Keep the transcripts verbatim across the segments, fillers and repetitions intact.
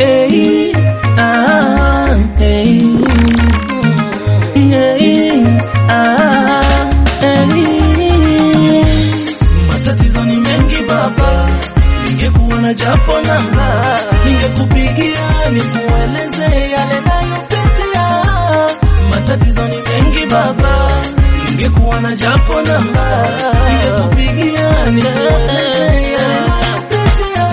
Hey, ah, hey, hey, ah, hey. Matatizo ni mengi baba, ningekuwa na japo namba, ningekupigia nikueleze yale nayopitia. Matatizo ni mengi baba, ningekuwa na japo namba, ningekupigia nikueleze yale nayopitia.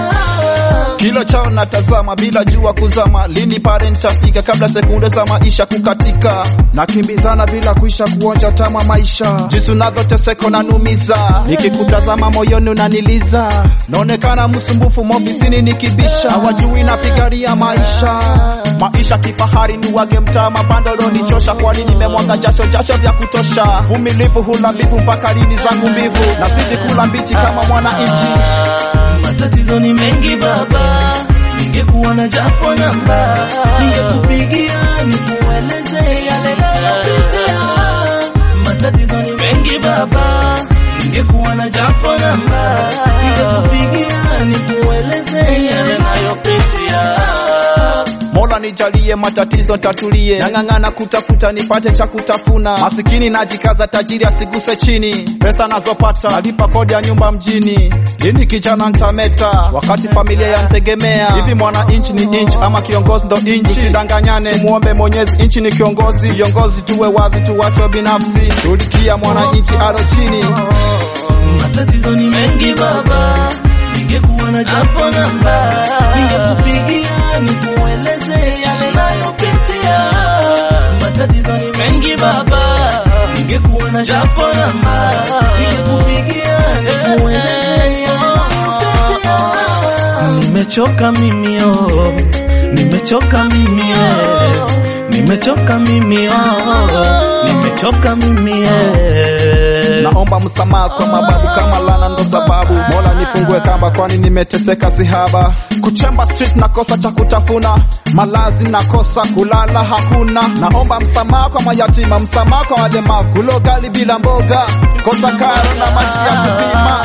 Kilo chao natazama bila jua kuzama, lini pale nitafika kabla sekunde za maisha kukatika. Nakimbizana bila kuisha kuonja tama maisha, jinsi unavyoteseka na numiza, nikikutazama moyoni unaniliza. Naonekana msumbufu mofisini nikibisha, hawajui napigaria maisha. Maisha kifahari ni wage mtama bandolo nichosha, kwani nimemwaga jasho jasho vya kutosha. Vumilivu hula mbivu mpaka lini zangu mbivu, nazidi kula mbichi kama mwananchi. Matatizo ni mengi baba, ningekuwa na japo namba, ningekupigia nikueleze yale nayopitia. Matatizo ni mengi baba, ningekuwa na japo namba, ningekupigia nikueleze yale nayopitia. Mola nijalie matatizo tatulie, nang'ang'ana kutafuta nipate cha kutafuna. Masikini najikaza tajiri asiguse chini, pesa nazopata nalipa kodi ya nyumba mjini. Lini kijana ntameta wakati familia yantegemea? Hivi mwana inchi ni inchi ama kiongozi ndo inchi? Tusidanganyane, tumuombe Mwenyezi, inchi ni kiongozi. Viongozi tuwe wazi, tuwache binafsi, tulikia mwana inchi alo chini. Matatizo ni mengi baba, ningekuwa na japo namba, ningekupigia nikueleze yale nayopitia. Matatizo ni mengi baba, ningekuwa na japo namba, ningekupigia nikueleze yale nayopitia. Nimechoka mimi oh, nimechoka mimi eh, nimechoka mimi oh, nimechoka mimi eh. Naomba msamaha kwa mababu kama lana ndo sababu, Mola nifungue kamba kwani nimeteseka sihaba. Kuchemba street nakosa cha kutafuna, malazi nakosa kulala hakuna. Naomba msamaha kwa mayatima, msamaha kwa walema, kulo gali bila mboga, kosa karo na maji ya kupima.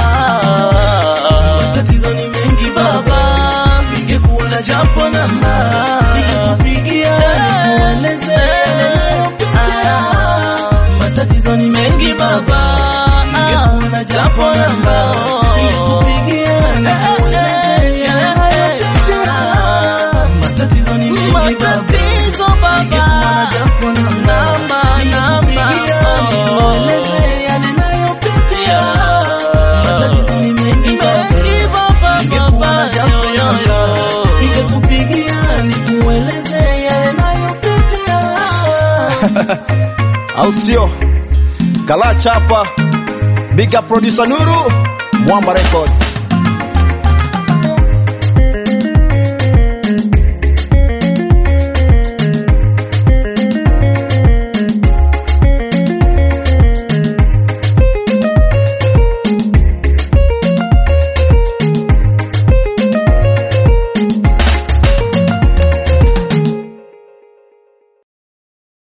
Matatizo ni mengi baba, ningekuwa na japo namba, ningekupigia nikueleze yale nayopitia. Matatizo ni mengi baba, ningekuwa na japo namba, ningekupigia nikueleze yale nayopitia. Matatizo ni mengi baba, ningekuwa na japo namba, ningekupigia nikueleze yale nayopitia. Matatizo ni mengi baba, ningekuwa na japo namba, ningekupigia nikueleze yale nayopitia. Au sio? Kala chapa, big up producer Nuru, Mwamba Records.